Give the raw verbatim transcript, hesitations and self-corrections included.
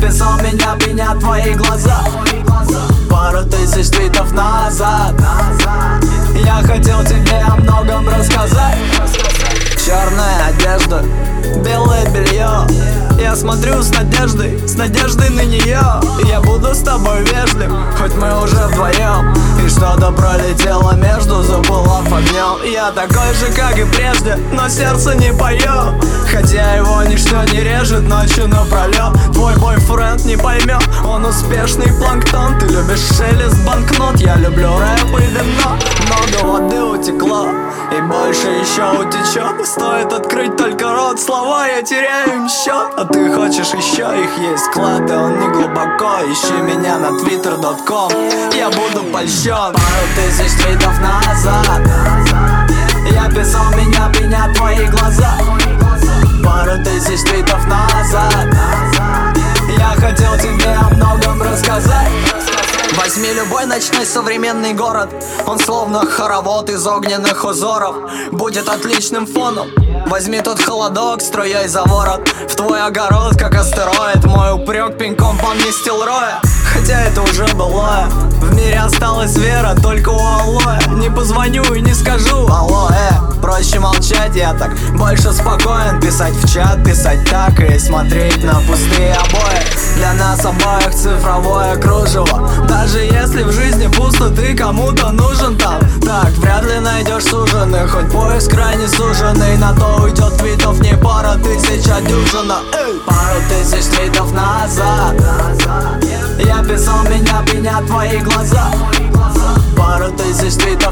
писал, меня пенят твои глаза. Пару тысяч твитов назад я хотел тебе о многом рассказать. Черная одежда, белое белье. Я смотрю с надеждой, с надеждой на нее. И я буду с тобой вежлив, хоть мы уже вдвоем. И что-то пролетело между, запылав огнем. Я такой же, как и прежде, но сердце не поет. Хотя его ничто не режет ночью напролет. Твой бойфренд не поймет, он успешный планктон. Ты любишь шелест банкнот, я люблю рэп и вино. Много воды утекло, и больше еще утечет. Стоит открыть только рот, слова я теряю им счет. А ты хочешь еще, их есть склад, и он не глубоко. Ищи меня на твиттер точка ком, я буду польщен. Пару тысяч твитов назад я писал, меня пенят твои глаза. Пару тысяч твитов назад я хотел тебе о многом рассказать. Возьми любой ночной современный город, он словно хоровод из огненных узоров, будет отличным фоном. Возьми тот холодок струей за ворот, в твой огород, как астероид. Мой упрек пеньком поместил роя, хотя это уже было. В мире осталась вера только у алоэ. Не позвоню и не скажу алло, э проще молчать, я так больше спокоен. Писать в чат, писать так и смотреть на пустые обои. Для нас обоих цифровое кружево. Даже если в жизни пусто, ты кому-то нужен там. Так, вряд ли найдешь суженых, хоть поиск крайне суженный. На то уйдет твитов не пара тысяч, а дюжина. Эй! Пару тысяч твитов назад я писал, меня пенят твои глаза. Пару тысяч твитов